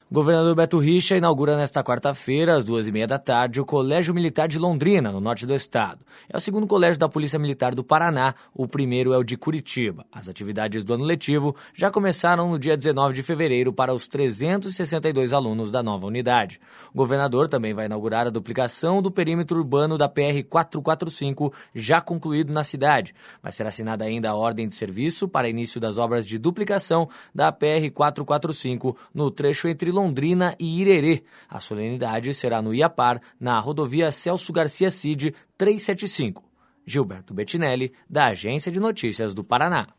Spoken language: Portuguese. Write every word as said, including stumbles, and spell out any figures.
O governador Beto Richa inaugura nesta quarta-feira, às duas e meia da tarde, o Colégio Militar de Londrina, no norte do estado. É o segundo colégio da Polícia Militar do Paraná, o primeiro é o de Curitiba. As atividades do ano letivo já começaram no dia dezenove de fevereiro para os trezentos e sessenta e dois alunos da nova unidade. O governador também vai inaugurar a duplicação do perímetro urbano da P R quatrocentos e quarenta e cinco, já concluído na cidade. Vai ser assinada ainda a ordem de serviço para início das obras de duplicação da P R quatrocentos e quarenta e cinco no trecho entre Londrina e Irerê. A solenidade será no Iapar, na rodovia Celso Garcia Cid trezentos e setenta e cinco. Gilberto Bettinelli, da Agência de Notícias do Paraná.